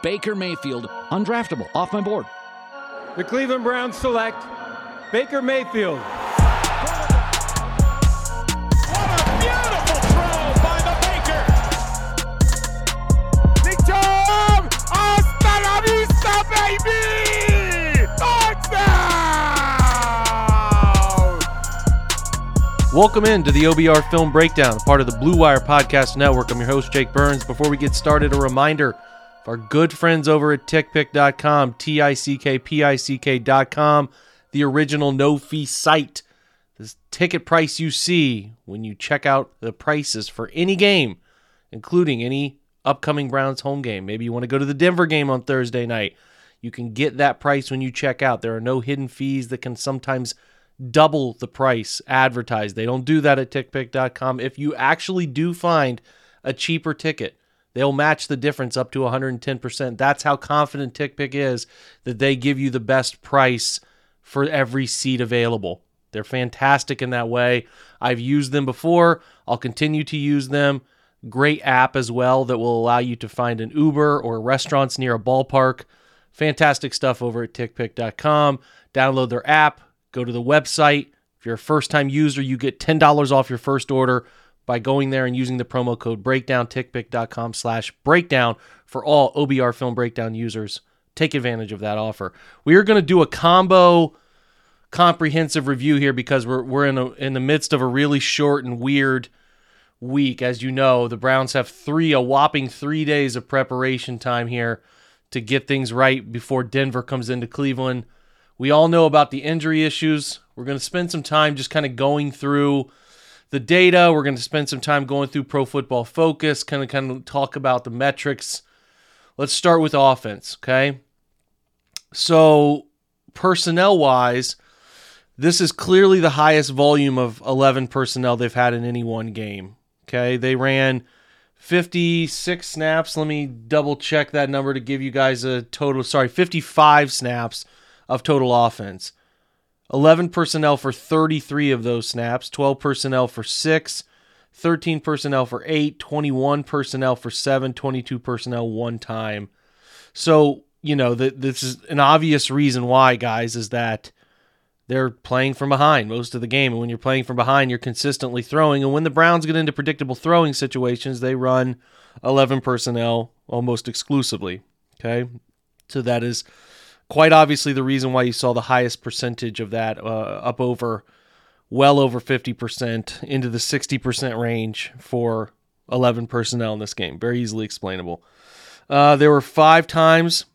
Baker Mayfield, undraftable, off my board. The Cleveland Browns select Baker Mayfield. What a beautiful throw by the Baker! Big Tom! Hasta la vista, baby! Touchdown! Welcome in to the OBR Film Breakdown, part of the Blue Wire Podcast Network. I'm your host, Jake Burns. Before we get started, a reminder of our good friends over at TickPick.com, TickPick.com, the original no-fee site. This ticket price you see when you check out the prices for any game, including any upcoming Browns home game. Maybe you want to go to the Denver game on Thursday night. You can get that price when you check out. There are no hidden fees that can sometimes double the price advertised. They don't do that at TickPick.com. If you actually do find a cheaper ticket, they'll match the difference up to 110%. That's how confident TickPick is that they give you the best price for every seat available. They're fantastic in that way. I've used them before. I'll continue to use them. Great app as well that will allow you to find an Uber or restaurants near a ballpark. Fantastic stuff over at TickPick.com. Download their app. Go to the website. If you're a first-time user, you get $10 off your first order by going there and using the promo code BREAKDOWN, TickPick.com/breakdown for all OBR Film Breakdown users. Take advantage of that offer. We are going to do a combo comprehensive review here because we're in the midst of a really short and weird week. As you know, the Browns have a whopping 3 days of preparation time here to get things right before Denver comes into Cleveland. We all know about the injury issues. We're going to spend some time just kind of going through the data. We're going to spend some time going through Pro Football Focus, kind of talk about the metrics. Let's start with offense, okay? So personnel-wise, this is clearly the highest volume of 11 personnel they've had in any one game, okay? They ran 56 snaps. Let me double-check that number to give you guys 55 snaps of total offense. 11 personnel for 33 of those snaps, 12 personnel for 6, 13 personnel for 8, 21 personnel for 7, 22 personnel one time. So, you know, this is an obvious reason why, guys, is that they're playing from behind most of the game. And when you're playing from behind, you're consistently throwing. And when the Browns get into predictable throwing situations, they run 11 personnel almost exclusively, okay? So that is quite obviously the reason why you saw the highest percentage of that, up well over 50% into the 60% range for 11 personnel in this game. Very easily explainable. There were 5 times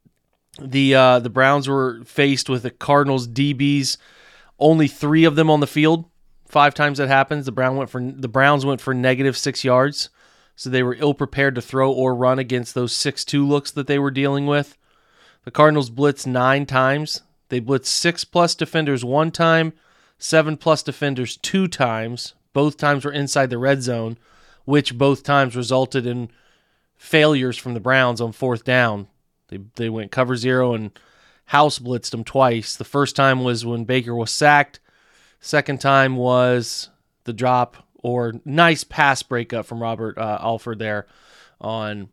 the Browns were faced with the Cardinals DBs, only 3 of them on the field. 5 times that happens. The Browns went for negative 6 yards, so they were ill prepared to throw or run against those 6-2 looks that they were dealing with. The Cardinals blitzed 9 times. They blitzed 6+ defenders 1 time, 7+ defenders 2 times. Both times were inside the red zone, which both times resulted in failures from the Browns on 4th down. They went cover 0 and house blitzed them twice. The first time was when Baker was sacked. Second time was the drop or nice pass breakup from Robert Alford there on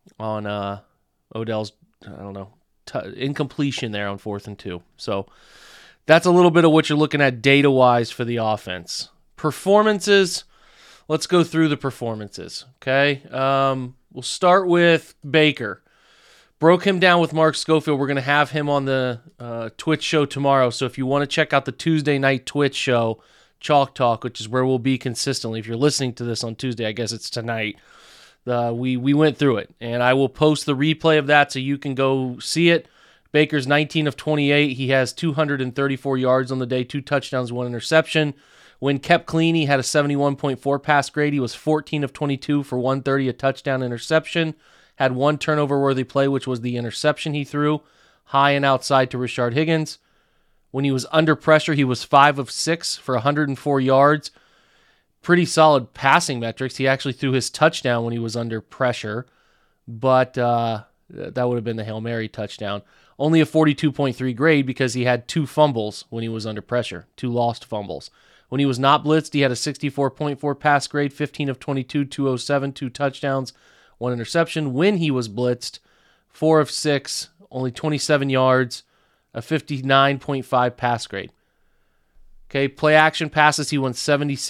Odell's, incompletion there on 4th and 2. So that's a little bit of what you're looking at data-wise for the offense. Performances, let's go through the performances, okay? We'll start with Baker. Broke him down with Mark Schofield. We're going to have him on the Twitch show tomorrow. So if you want to check out the Tuesday night Twitch show, Chalk Talk, which is where we'll be consistently. If you're listening to this on Tuesday, I guess it's tonight. We went through it, and I will post the replay of that so you can go see it. Baker's 19 of 28. He has 234 yards on the day, 2 touchdowns, 1 interception. When kept clean, he had a 71.4 pass grade. He was 14 of 22 for 130, a touchdown, interception. Had 1 turnover-worthy play, which was the interception he threw, high and outside to Rashard Higgins. When he was under pressure, he was 5 of 6 for 104 yards. Pretty solid passing metrics. He actually threw his touchdown when he was under pressure, but that would have been the Hail Mary touchdown. Only a 42.3 grade because he had 2 fumbles when he was under pressure, 2 lost fumbles. When he was not blitzed, he had a 64.4 pass grade, 15 of 22, 207, 2 touchdowns, 1 interception. When he was blitzed, 4 of 6, only 27 yards, a 59.5 pass grade. Okay, play action passes, he went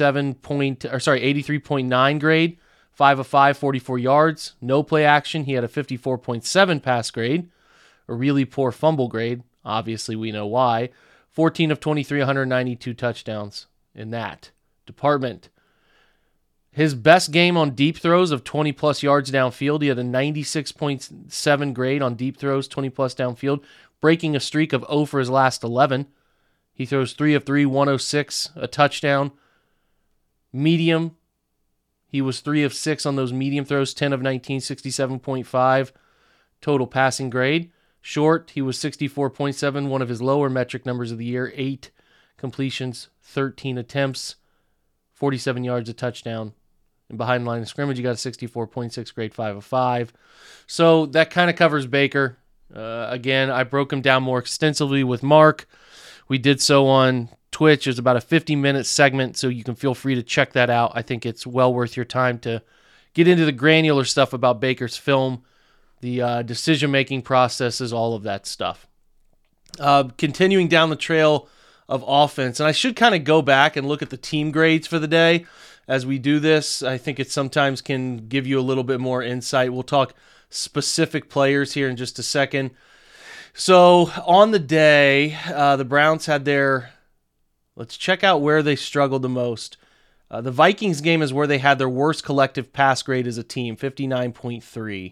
83.9 grade, 5 of 5, 44 yards. No play action, he had a 54.7 pass grade, a really poor fumble grade. Obviously, we know why. 14 of 23, 192 touchdowns in that department. His best game on deep throws of 20-plus yards downfield, he had a 96.7 grade on deep throws, 20-plus downfield, breaking a streak of 0 for his last 11. He throws 3 of 3, 106, a touchdown. Medium, he was 3 of 6 on those medium throws, 10 of 19, 67.5 total passing grade. Short, he was 64.7, one of his lower metric numbers of the year, 8 completions, 13 attempts, 47 yards, a touchdown. And behind the line of scrimmage, you got a 64.6 grade, 5 of 5. So that kind of covers Baker. Again, I broke him down more extensively with Mark. We did so on Twitch. It was about a 50-minute segment, so you can feel free to check that out. I think it's well worth your time to get into the granular stuff about Baker's film, the decision-making processes, all of that stuff. Continuing down the trail of offense, and I should kind of go back and look at the team grades for the day as we do this. I think it sometimes can give you a little bit more insight. We'll talk specific players here in just a second. So on the day, the Browns had their, let's check out where they struggled the most. The Vikings game is where they had their worst collective pass grade as a team, 59.3.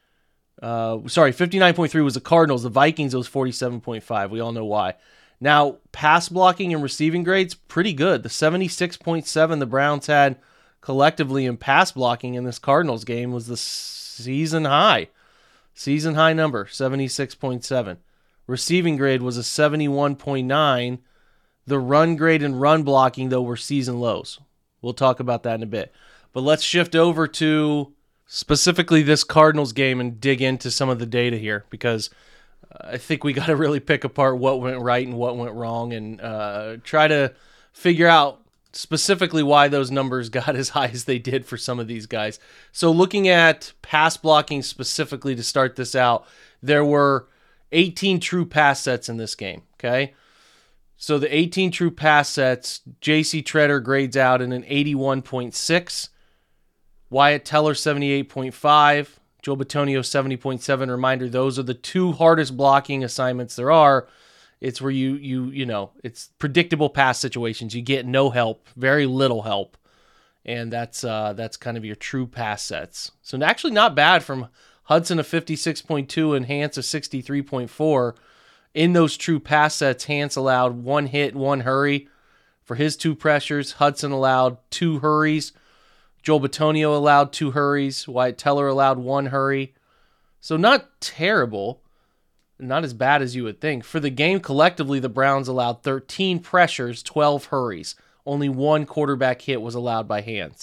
59.3 was the Cardinals. The Vikings, it was 47.5. We all know why. Now, pass blocking and receiving grades, pretty good. The 76.7 the Browns had collectively in pass blocking in this Cardinals game was the season high. Season high number, 76.7. Receiving grade was a 71.9. The run grade and run blocking, though, were season lows. We'll talk about that in a bit. But let's shift over to specifically this Cardinals game and dig into some of the data here, because I think we got to really pick apart what went right and what went wrong and try to figure out specifically why those numbers got as high as they did for some of these guys. So looking at pass blocking specifically to start this out, there were 18 true pass sets in this game, okay? So the 18 true pass sets, J.C. Treader grades out in an 81.6, Wyatt Teller 78.5, Joel Bitonio 70.7. Reminder, those are the two hardest blocking assignments there are. It's where you know, it's predictable pass situations. You get no help, very little help. And that's kind of your true pass sets. So actually not bad from Hudson of 56.2 and Hance of 63.4. In those true pass sets, Hance allowed 1 hit, 1 hurry for his 2 pressures. Hudson allowed 2 hurries. Joel Bitonio allowed 2 hurries. Wyatt Teller allowed 1 hurry. So not terrible. Not as bad as you would think. For the game collectively, the Browns allowed 13 pressures, 12 hurries. Only 1 quarterback hit was allowed by Hance.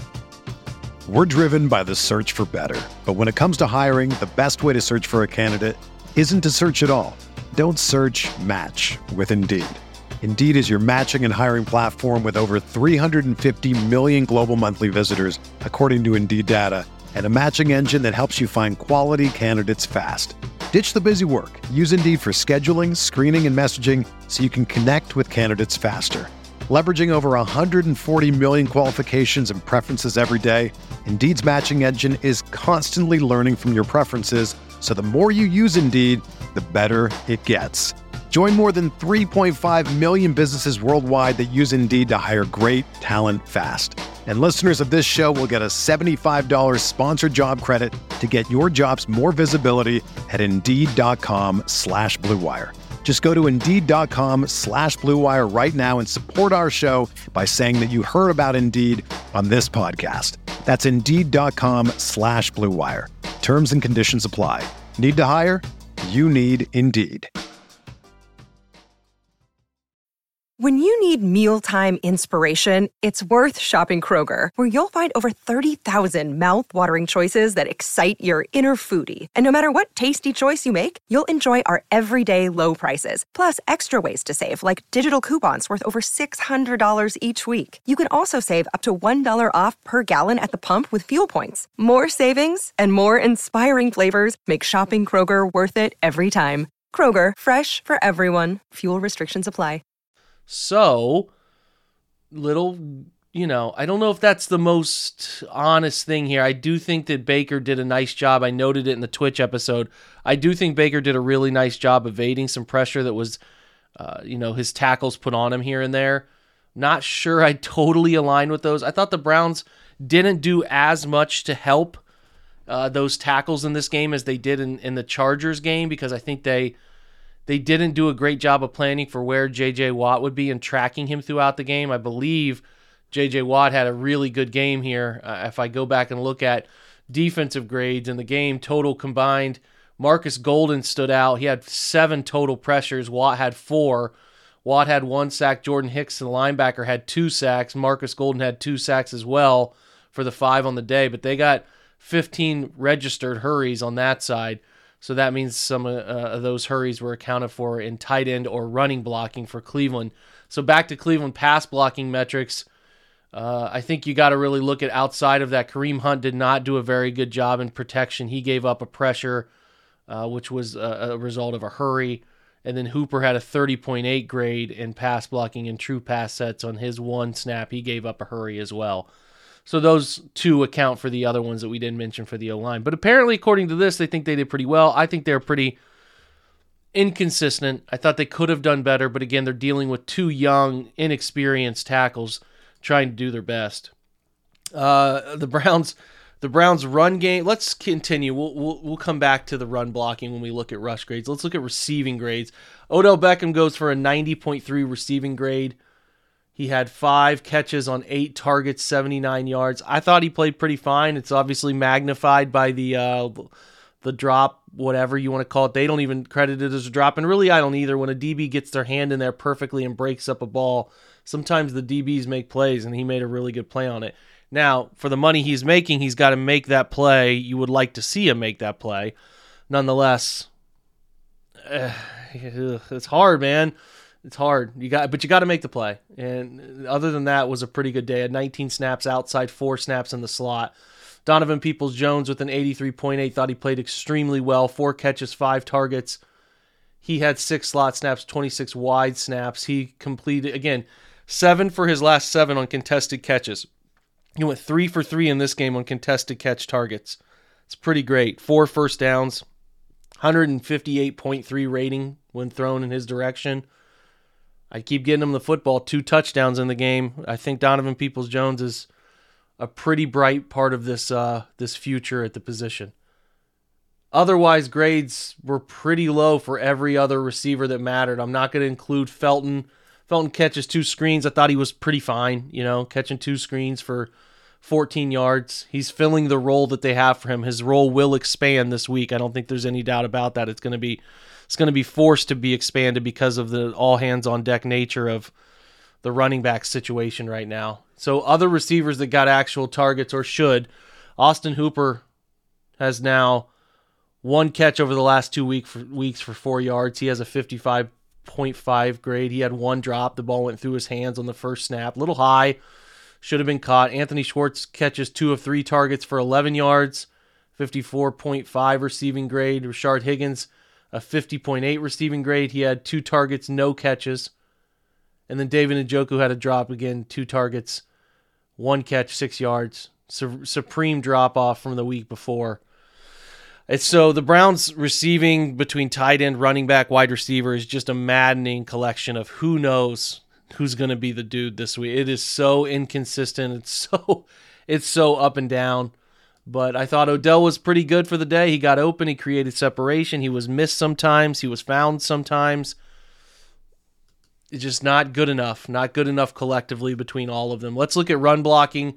We're driven by the search for better. But when it comes to hiring, the best way to search for a candidate isn't to search at all. Don't search, match with Indeed. Indeed is your matching and hiring platform with over 350 million global monthly visitors, according to Indeed data, and a matching engine that helps you find quality candidates fast. Ditch the busy work. Use Indeed for scheduling, screening, and messaging so you can connect with candidates faster. Leveraging over 140 million qualifications and preferences every day, Indeed's matching engine is constantly learning from your preferences, so the more you use Indeed, the better it gets. Join more than 3.5 million businesses worldwide that use Indeed to hire great talent fast. And listeners of this show will get a $75 sponsored job credit to get your jobs more visibility at Indeed.com/Blue Wire. Just go to Indeed.com/Blue Wire right now and support our show by saying that you heard about Indeed on this podcast. That's Indeed.com/Blue Wire. Terms and conditions apply. Need to hire? You need Indeed. When you need mealtime inspiration, it's worth shopping Kroger, where you'll find over 30,000 mouth-watering choices that excite your inner foodie. And no matter what tasty choice you make, you'll enjoy our everyday low prices, plus extra ways to save, like digital coupons worth over $600 each week. You can also save up to $1 off per gallon at the pump with fuel points. More savings and more inspiring flavors make shopping Kroger worth it every time. Kroger, fresh for everyone. Fuel restrictions apply. So, I don't know if that's the most honest thing here. I do think that Baker did a nice job. I noted it in the Twitch episode. I do think Baker did a really nice job evading some pressure that was, his tackles put on him here and there. Not sure I totally aligned with those. I thought the Browns didn't do as much to help those tackles in this game as they did in the Chargers game, because I think they didn't do a great job of planning for where J.J. Watt would be and tracking him throughout the game. I believe J.J. Watt had a really good game here. If I go back and look at defensive grades in the game, total combined, Marcus Golden stood out. He had 7 total pressures. Watt had 4. Watt had 1 sack. Jordan Hicks, the linebacker, had 2 sacks. Marcus Golden had 2 sacks as well for the 5 on the day. But they got 15 registered hurries on that side. So that means some of those hurries were accounted for in tight end or running blocking for Cleveland. So back to Cleveland pass blocking metrics. I think you got to really look at outside of that. Kareem Hunt did not do a very good job in protection. He gave up a pressure, which was a result of a hurry. And then Hooper had a 30.8 grade in pass blocking and true pass sets on his 1 snap. He gave up a hurry as well. So those 2 account for the other ones that we didn't mention for the O-line. But apparently, according to this, they think they did pretty well. I think they're pretty inconsistent. I thought they could have done better, but again, they're dealing with 2 young, inexperienced tackles trying to do their best. The Browns run game. Let's continue. We'll come back to the run blocking when we look at rush grades. Let's look at receiving grades. Odell Beckham goes for a 90.3 receiving grade. He had 5 catches on 8 targets, 79 yards. I thought he played pretty fine. It's obviously magnified by the drop, whatever you want to call it. They don't even credit it as a drop, and really I don't either. When a DB gets their hand in there perfectly and breaks up a ball, sometimes the DBs make plays, and he made a really good play on it. Now, for the money he's making, he's got to make that play. You would like to see him make that play. Nonetheless, it's hard, man. It's hard. But you got to make the play. And other than that, it was a pretty good day. Had 19 snaps outside, 4 snaps in the slot. Donovan Peoples-Jones with an 83.8 thought he played extremely well. 4 catches, 5 targets. He had 6 slot snaps, 26 wide snaps. He completed, again, 7 for his last 7 on contested catches. He went 3 for 3 in this game on contested catch targets. It's pretty great. 4 first downs, 158.3 rating when thrown in his direction. I keep getting him the football, 2 touchdowns in the game. I think Donovan Peoples-Jones is a pretty bright part of this future at the position. Otherwise, grades were pretty low for every other receiver that mattered. I'm not going to include Felton. Felton catches 2 screens. I thought he was pretty fine, catching 2 screens for 14 yards. He's filling the role that they have for him. His role will expand this week. I don't think there's any doubt about that. It's going to be forced to be expanded because of the all-hands-on-deck nature of the running back situation right now. So other receivers that got actual targets or should, Austin Hooper has now 1 catch over the last 2 weeks for 4 yards. He has a 55.5 grade. He had 1 drop. The ball went through his hands on the first snap. A little high. Should have been caught. Anthony Schwartz catches 2 of 3 targets for 11 yards. 54.5 receiving grade. Rashard Higgins, a 50.8 receiving grade. He had 2 targets, no catches. And then David Njoku had a drop again, 2 targets, 1 catch, 6 yards. Supreme drop-off from the week before. It's so the Browns receiving between tight end, running back, wide receiver is just a maddening collection of who knows who's going to be the dude this week. It is so inconsistent. It's so up and down. But I thought Odell was pretty good for the day. He got open. He created separation. He was missed sometimes. He was found sometimes. It's just not good enough. Not good enough collectively between all of them. Let's look at run blocking.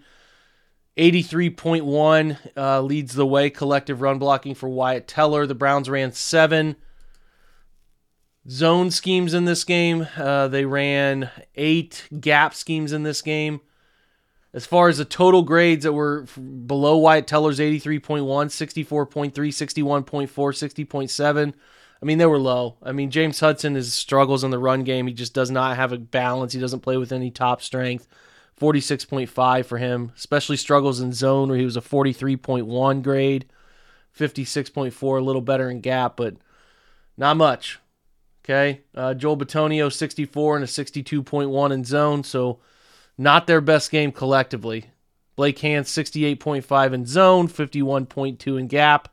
83.1 leads the way collective run blocking for Wyatt Teller. The Browns ran 7. zone schemes in this game. They ran 8 gap schemes in this game. As far as the total grades that were below Wyatt Teller's 83.1, 64.3, 61.4, 60.7, I mean, they were low. I mean, James Hudson struggles in the run game. He just does not have a balance. He doesn't play with any top strength. 46.5 for him, especially struggles in zone where he was a 43.1 grade, 56.4, a little better in gap, but not much. Okay, Joel Bitonio, 64 and a 62.1 in zone, so not their best game collectively. Blake Hand, 68.5 in zone, 51.2 in gap.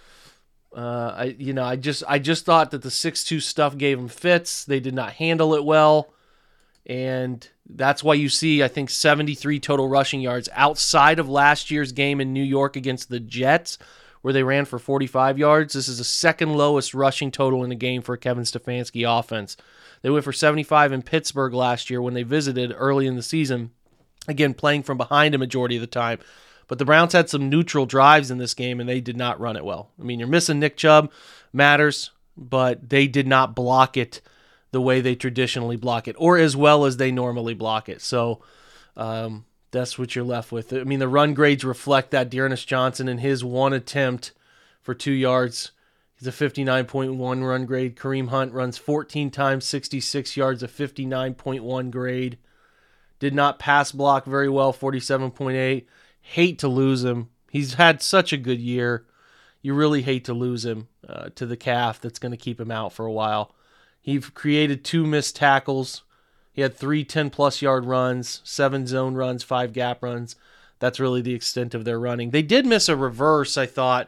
I just thought that the 6-2 stuff gave them fits. They did not handle it well, and that's why you see, I think, 73 total rushing yards outside of last year's game in New York against the Jets, where they ran for 45 yards. This is the second lowest rushing total in a game for a Kevin Stefanski offense. They went for 75 in Pittsburgh last year when they visited early in the season, again, playing from behind a majority of the time. But the Browns had some neutral drives in this game, and they did not run it well. I mean, you're missing Nick Chubb, matters, but they did not block it the way they traditionally block it, or as well as they normally block it. So that's what you're left with. I mean, the run grades reflect that. Dearness Johnson in his one attempt for 2 yards, he's a 59.1 run grade. Kareem Hunt runs 14 times, 66 yards, a 59.1 grade. Did not pass block very well, 47.8. Hate to lose him. He's had such a good year. You really hate to lose him to the calf that's going to keep him out for a while. He created 2 missed tackles. He had 3 10-plus yard runs, 7 zone runs, 5 gap runs. That's really the extent of their running. They did miss a reverse, I thought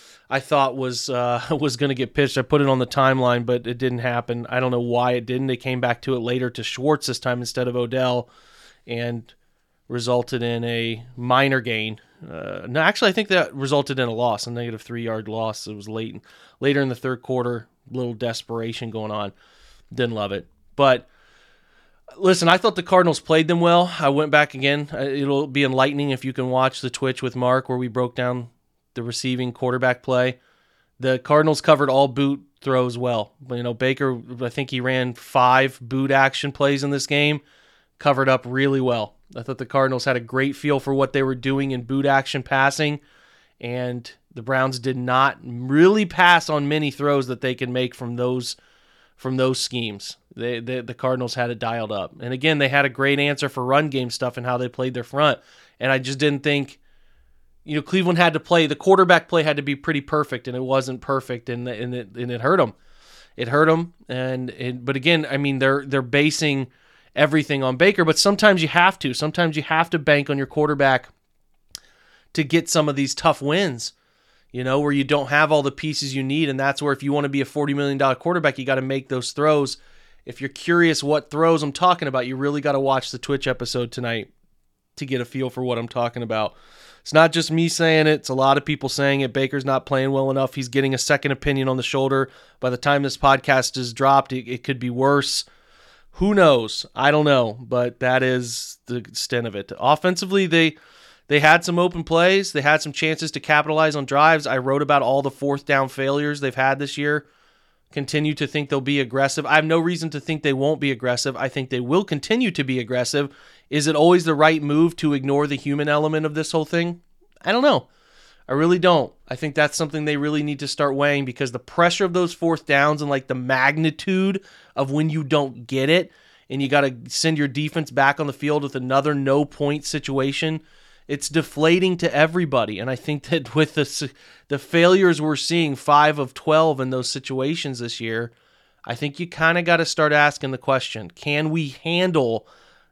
was going to get pitched. I put it on the timeline, but it didn't happen. I don't know why it didn't. They came back to it later to Schwartz this time instead of Odell, and resulted in a minor gain. No, actually, I think that resulted in a loss, a negative 3-yard loss. It was later in the third quarter, little desperation going on. Didn't love it. But listen, I thought the Cardinals played them well. I went back again. It'll be enlightening if you can watch the Twitch with Mark where we broke down the receiving quarterback play. The Cardinals covered all boot throws well. You know, Baker, I think he ran 5 boot action plays in this game, covered up really well. I thought the Cardinals had a great feel for what they were doing in boot action passing, and the Browns did not really pass on many throws that they can make from those schemes. The Cardinals had it dialed up. And again, they had a great answer for run game stuff and how they played their front. And I just didn't think, Cleveland had to play, the quarterback play had to be pretty perfect, and it wasn't perfect, and it hurt them. It hurt them. But again, I mean, they're basing everything on Baker, but sometimes you have to. Sometimes you have to bank on your quarterback to get some of these tough wins, where you don't have all the pieces you need, and that's where if you want to be a $40 million quarterback, you got to make those throws. If you're curious what throws I'm talking about, you really got to watch the Twitch episode tonight to get a feel for what I'm talking about. It's not just me saying it. It's a lot of people saying it. Baker's not playing well enough. He's getting a second opinion on the shoulder. By the time this podcast is dropped, it could be worse. Who knows? I don't know, but that is the extent of it. Offensively, they had some open plays. They had some chances to capitalize on drives. I wrote about all the fourth down failures they've had this year. Continue to think they'll be aggressive. I have no reason to think they won't be aggressive. I think they will continue to be aggressive. Is it always the right move to ignore the human element of this whole thing? I don't know. I really don't. I think that's something they really need to start weighing, because the pressure of those fourth downs and like the magnitude of when you don't get it and you got to send your defense back on the field with another no-point situation, it's deflating to everybody. And I think that with the failures we're seeing, 5 of 12 in those situations this year, I think you kind of got to start asking the question, can we handle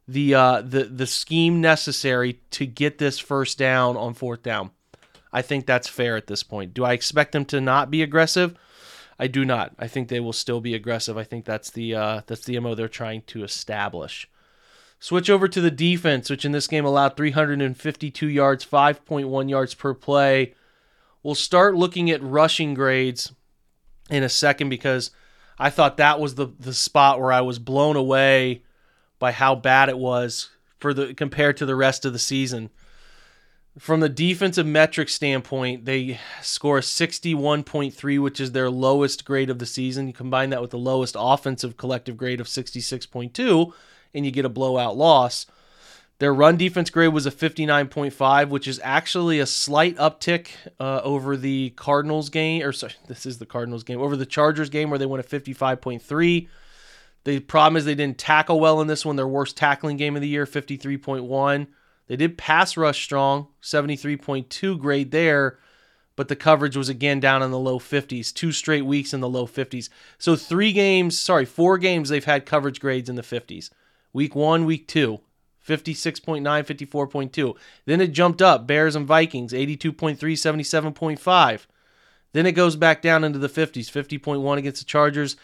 the scheme necessary to get this first down on fourth down? I think that's fair at this point. Do I expect them to not be aggressive? I do not. I think they will still be aggressive. I think that's the MO they're trying to establish. Switch over to the defense, which in this game allowed 352 yards, 5.1 yards per play. We'll start looking at rushing grades in a second, because I thought that was the spot where I was blown away by how bad it was compared to the rest of the season. From the defensive metric standpoint, they score a 61.3, which is their lowest grade of the season. You combine that with the lowest offensive collective grade of 66.2, and you get a blowout loss. Their run defense grade was a 59.5, which is actually a slight uptick over the Cardinals game. Over the Chargers game where they went a 55.3. The problem is they didn't tackle well in this one. Their worst tackling game of the year, 53.1. They did pass rush strong, 73.2 grade there, but the coverage was again down in the low 50s, 2 straight weeks in the low 50s. So 4 games they've had coverage grades in the 50s. Week 1, week 2, 56.9, 54.2. Then it jumped up, Bears and Vikings, 82.3, 77.5. Then it goes back down into the 50s, 50.1 against the Chargers,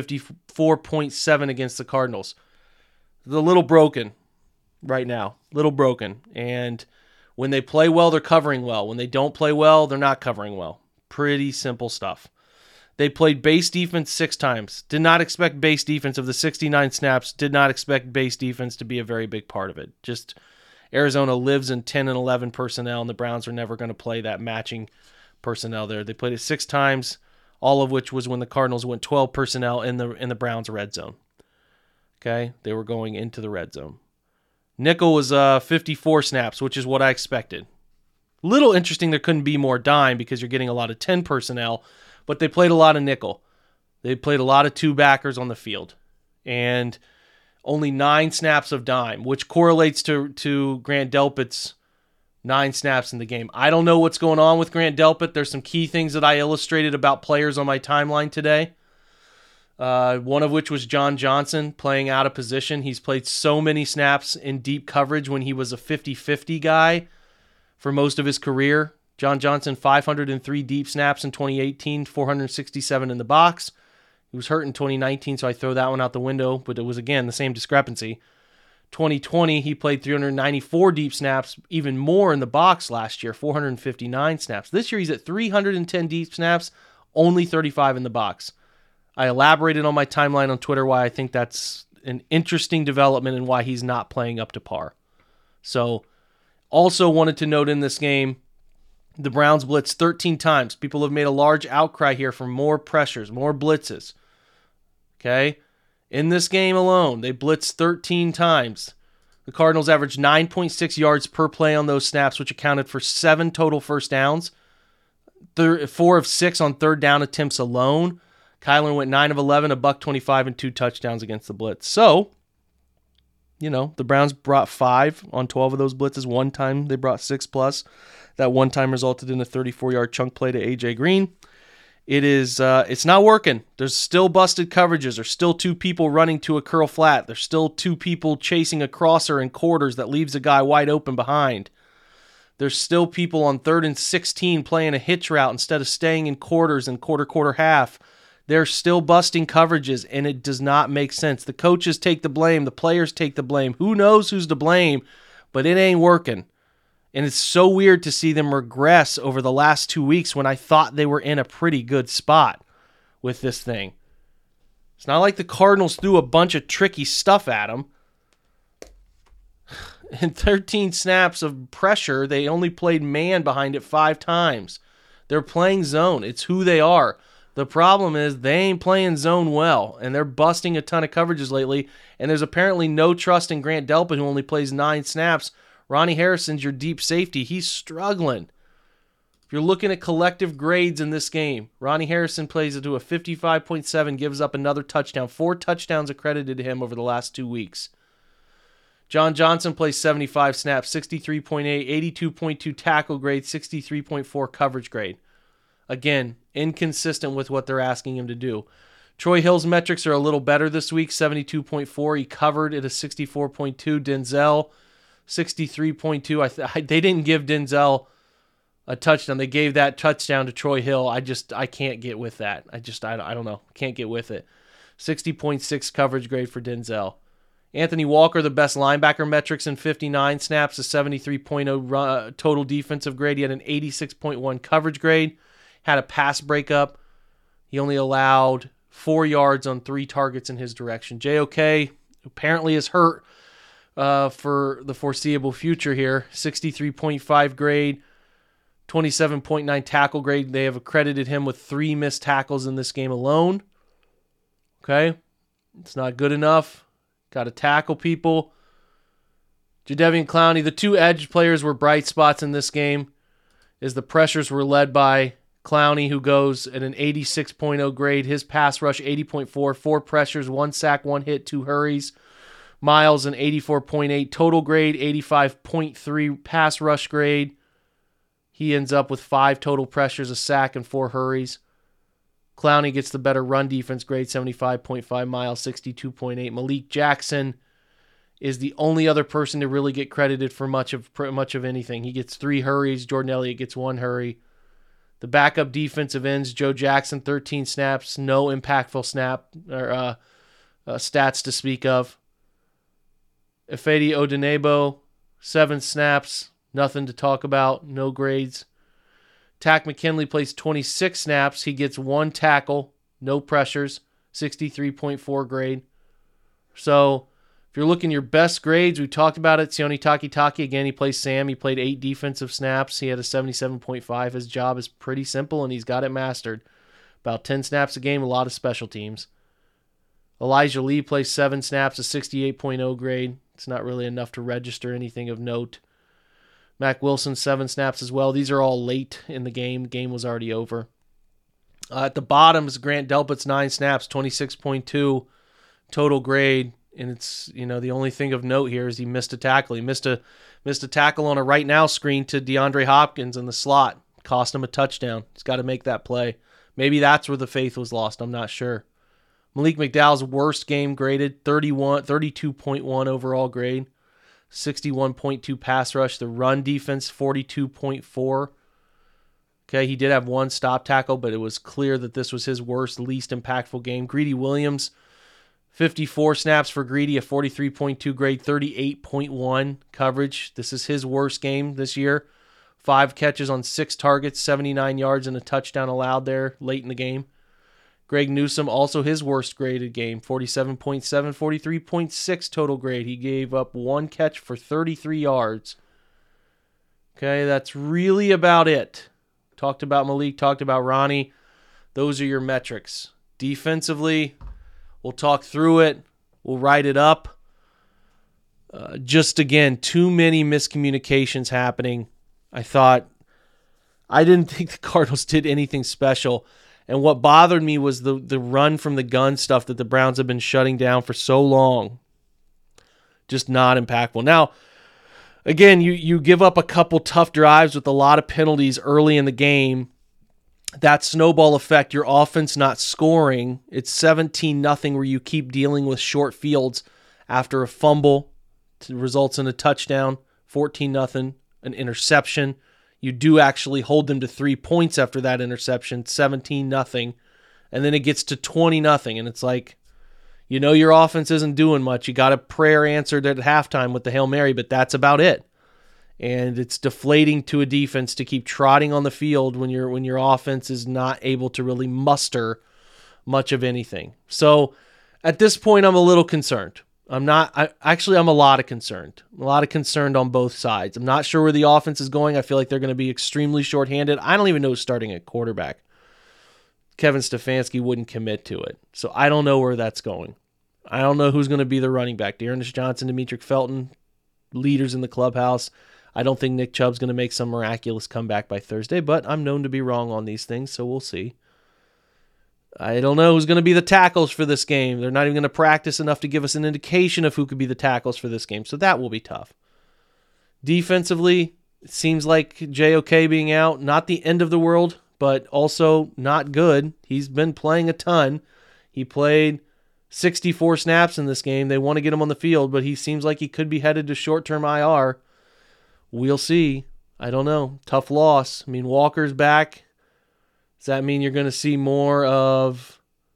54.7 against the Cardinals. It's a little broken right now, and when they play well, they're covering well. When they don't play well, they're not covering well. Pretty simple stuff. They played base defense 6 times. Did not expect base defense of the 69 snaps. Did not expect base defense to be a very big part of it. Just Arizona lives in 10 and 11 personnel, and the Browns are never going to play that matching personnel there. They played it 6 times, all of which was when the Cardinals went 12 personnel in the Browns red zone. Okay, they were going into the red zone. Nickel was 54 snaps, which is what I expected. Little interesting there couldn't be more dime because you're getting a lot of 10 personnel, but they played a lot of nickel. They played a lot of 2 backers on the field, and only 9 snaps of dime, which correlates to Grant Delpit's 9 snaps in the game. I don't know what's going on with Grant Delpit. There's some key things that I illustrated about players on my timeline today. One of which was John Johnson playing out of position. He's played so many snaps in deep coverage when he was a 50-50 guy for most of his career. John Johnson, 503 deep snaps in 2018, 467 in the box. He was hurt in 2019, so I throw that one out the window, but it was, again, the same discrepancy. 2020, he played 394 deep snaps, even more in the box last year, 459 snaps. This year, he's at 310 deep snaps, only 35 in the box. I elaborated on my timeline on Twitter why I think that's an interesting development and why he's not playing up to par. So, also wanted to note in this game, the Browns blitzed 13 times. People have made a large outcry here for more pressures, more blitzes. Okay? In this game alone, they blitzed 13 times. The Cardinals averaged 9.6 yards per play on those snaps, which accounted for 7 total first downs. 4 of 6 on third down attempts alone. Kyler went 9 of 11, $125, and 2 touchdowns against the blitz. So, the Browns brought 5 on 12 of those blitzes. One time they brought 6+. That one time resulted in a 34-yard chunk play to A.J. Green. It's not working. There's still busted coverages. There's still 2 people running to a curl flat. There's still 2 people chasing a crosser in quarters that leaves a guy wide open behind. There's still people on 3rd and 16 playing a hitch route instead of staying in quarters and quarter half. They're still busting coverages, and it does not make sense. The coaches take the blame. The players take the blame. Who knows who's to blame, but it ain't working. And it's so weird to see them regress over the last 2 weeks when I thought they were in a pretty good spot with this thing. It's not like the Cardinals threw a bunch of tricky stuff at them. In 13 snaps of pressure, they only played man behind it 5 times. They're playing zone. It's who they are. The problem is they ain't playing zone well, and they're busting a ton of coverages lately, and there's apparently no trust in Grant Delpit, who only plays 9 snaps. Ronnie Harrison's your deep safety. He's struggling. If you're looking at collective grades in this game, Ronnie Harrison plays it to a 55.7, gives up another touchdown. 4 touchdowns accredited to him over the last 2 weeks. John Johnson plays 75 snaps, 63.8, 82.2 tackle grade, 63.4 coverage grade. Again, inconsistent with what they're asking him to do. Troy Hill's metrics are a little better this week, 72.4. He covered at a 64.2. Denzel, 63.2. They didn't give Denzel a touchdown. They gave that touchdown to Troy Hill. I can't get with that. I don't know. Can't get with it. 60.6 coverage grade for Denzel. Anthony Walker, the best linebacker metrics in 59 snaps, a 73.0 total defensive grade. He had an 86.1 coverage grade. Had a pass breakup. He only allowed 4 yards on 3 targets in his direction. JOK apparently is hurt for the foreseeable future here. 63.5 grade, 27.9 tackle grade. They have accredited him with 3 missed tackles in this game alone. Okay, it's not good enough. Got to tackle people. Jadeveon Clowney, the 2 edge players were bright spots in this game, as the pressures were led by Clowney, who goes at an 86.0 grade. His pass rush, 80.4, 4 pressures, 1 sack, 1 hit, 2 hurries. Miles, an 84.8 total grade, 85.3 pass rush grade. He ends up with 5 total pressures, a sack, and 4 hurries. Clowney gets the better run defense grade, 75.5. Miles, 62.8. Malik Jackson is the only other person to really get credited for much of anything. He gets 3 hurries. Jordan Elliott gets 1 hurry. The backup defensive ends, Joe Jackson, 13 snaps, no impactful stats to speak of. Ifeadi Odenigbo, 7 snaps, nothing to talk about, no grades. Takk McKinley plays 26 snaps. He gets 1 tackle, no pressures, 63.4 grade. So if you're looking at your best grades, we talked about it. Sione Takitaki, again, he plays Sam. He played 8 defensive snaps. He had a 77.5. His job is pretty simple, and he's got it mastered. About 10 snaps a game, a lot of special teams. Elijah Lee plays 7 snaps, a 68.0 grade. It's not really enough to register anything of note. Mack Wilson, 7 snaps as well. These are all late in the game. The game was already over. At the bottom is Grant Delpit's 9 snaps, 26.2 total grade. And it's, the only thing of note here is he missed a tackle. He missed a tackle on a right now screen to DeAndre Hopkins in the slot. Cost him a touchdown. He's got to make that play. Maybe that's where the faith was lost. I'm not sure. Malik McDowell's worst game graded, 32.1 overall grade, 61.2 pass rush. The run defense, 42.4. Okay, he did have 1 stop tackle, but it was clear that this was his worst, least impactful game. Greedy Williams, 54 snaps for Greedy, a 43.2 grade, 38.1 coverage. This is his worst game this year. 5 catches on 6 targets, 79 yards, and a touchdown allowed there late in the game. Greg Newsome, also his worst graded game, 47.7, 43.6 total grade. He gave up 1 catch for 33 yards. Okay, that's really about it. Talked about Malik, talked about Ronnie. Those are your metrics. Defensively, we'll talk through it. We'll write it up. Just, again, too many miscommunications happening. I didn't think the Cardinals did anything special. And what bothered me was the run from the gun stuff that the Browns have been shutting down for so long. Just not impactful. Now, again, you give up a couple tough drives with a lot of penalties early in the game. That snowball effect, your offense not scoring, it's 17-0 where you keep dealing with short fields after a fumble. It results in a touchdown, 14-0, an interception. You do actually hold them to 3 points after that interception, 17-0. And then it gets to 20-0. And it's like, your offense isn't doing much. You got a prayer answered at halftime with the Hail Mary, but that's about it. And it's deflating to a defense to keep trotting on the field when your offense is not able to really muster much of anything. So at this point, I'm a little concerned. I'm a lot of concerned. I'm a lot of concerned on both sides. I'm not sure where the offense is going. I feel like they're going to be extremely shorthanded. I don't even know who's starting at quarterback. Kevin Stefanski wouldn't commit to it. So I don't know where that's going. I don't know who's going to be the running back. D'Ernest Johnson, Demetric Felton, leaders in the clubhouse. I don't think Nick Chubb's going to make some miraculous comeback by Thursday, but I'm known to be wrong on these things, so we'll see. I don't know who's going to be the tackles for this game. They're not even going to practice enough to give us an indication of who could be the tackles for this game, so that will be tough. Defensively, it seems like JOK being out, not the end of the world, but also not good. He's been playing a ton. He played 64 snaps in this game. They want to get him on the field, but he seems like he could be headed to short-term IR. We'll see. I don't know. Tough loss. I mean, Walker's back. Does that mean you're going to see more of,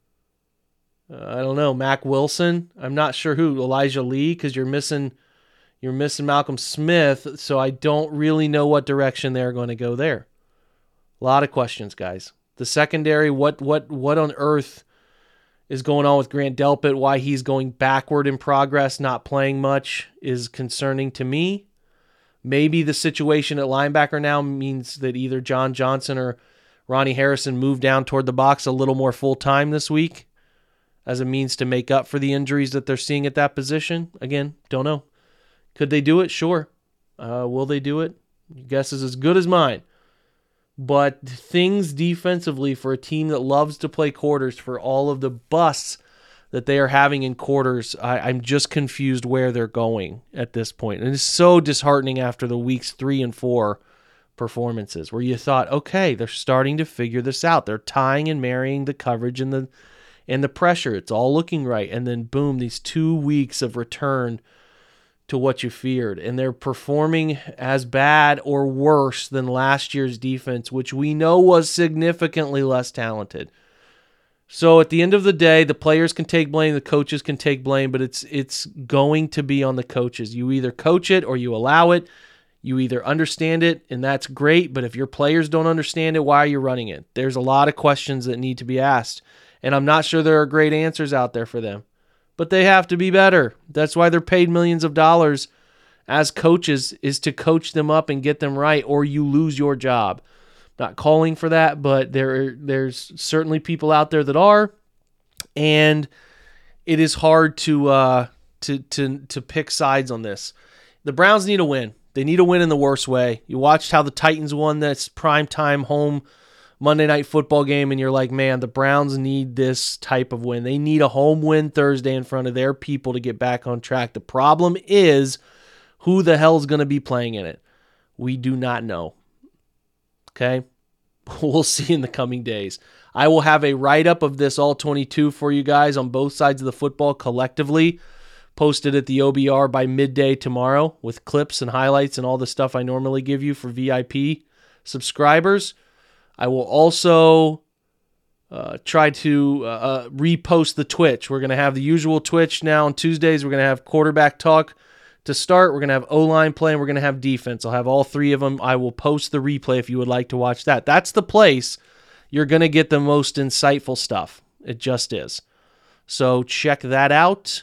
Mack Wilson? I'm not sure who. Elijah Lee, because you're missing Malcolm Smith, so I don't really know what direction they're going to go there. A lot of questions, guys. The secondary, what on earth is going on with Grant Delpit. Why he's going backward in progress, not playing much, is concerning to me. Maybe the situation at linebacker now means that either John Johnson or Ronnie Harrison move down toward the box a little more full-time this week as a means to make up for the injuries that they're seeing at that position. Again, don't know. Could they do it? Sure. Will they do it? Your guess is as good as mine. But things defensively for a team that loves to play quarters, for all of the busts that they are having in quarters, I'm just confused where they're going at this point. And it's so disheartening after the weeks 3 and 4 performances where you thought, okay, they're starting to figure this out. They're tying and marrying the coverage and the pressure. It's all looking right. And then boom, these 2 weeks of return to what you feared. And they're performing as bad or worse than last year's defense, which we know was significantly less talented. So at the end of the day, the players can take blame, the coaches can take blame, but it's going to be on the coaches. You either coach it or you allow it. You either understand it, and that's great, but if your players don't understand it, why are you running it? There's a lot of questions that need to be asked, and I'm not sure there are great answers out there for them. But they have to be better. That's why they're paid millions of dollars as coaches, is to coach them up and get them right, or you lose your job. Not calling for that, but there's certainly people out there that are, and it is hard to pick sides on this. The Browns need a win. They need a win in the worst way. You watched how the Titans won this primetime home Monday Night Football game, and you're like, man, the Browns need this type of win. They need a home win Thursday in front of their people to get back on track. The problem is, who the hell is going to be playing in it? We do not know. Okay? We'll see in the coming days. I will have a write-up of this All-22 for you guys on both sides of the football collectively, posted at the OBR by midday tomorrow with clips and highlights and all the stuff I normally give you for VIP subscribers. I will also try to repost the Twitch. We're going to have the usual Twitch now on Tuesdays. We're going to have quarterback talk to start. We're going to have O-line play, and we're going to have defense. I'll have all 3 of them. I will post the replay if you would like to watch that. That's the place you're going to get the most insightful stuff. It just is. So check that out.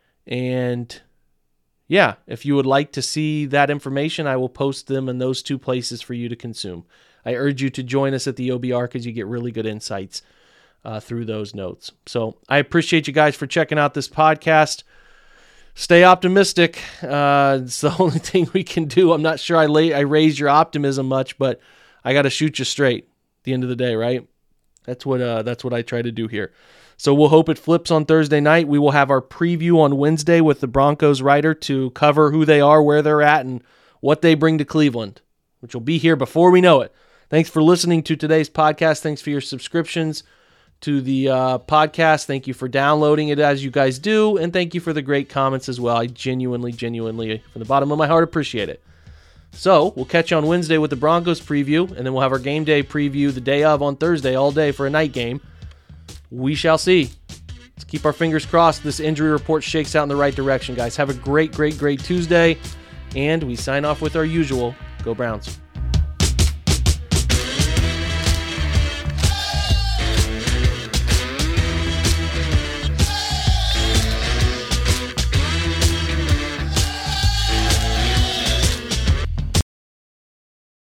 And yeah, if you would like to see that information, I will post them in those 2 places for you to consume. I urge you to join us at the OBR because you get really good insights through those notes. So I appreciate you guys for checking out this podcast. Stay optimistic. It's the only thing we can do. I'm not sure I raise your optimism much, but I got to shoot you straight at the end of the day, right? That's what I try to do here. So we'll hope it flips on Thursday night. We will have our preview on Wednesday with the Broncos writer to cover who they are, where they're at, and what they bring to Cleveland, which will be here before we know it. Thanks for listening to today's podcast. Thanks for your subscriptions to the podcast. Thank you for downloading it as you guys do, and thank you for the great comments as well. I genuinely, from the bottom of my heart, appreciate it. So we'll catch you on Wednesday with the Broncos preview, and then we'll have our game day preview the day of on Thursday, all day for a night game. We shall see. Let's keep our fingers crossed this injury report shakes out in the right direction, guys. Have a great Tuesday, and we sign off with our usual Go Browns.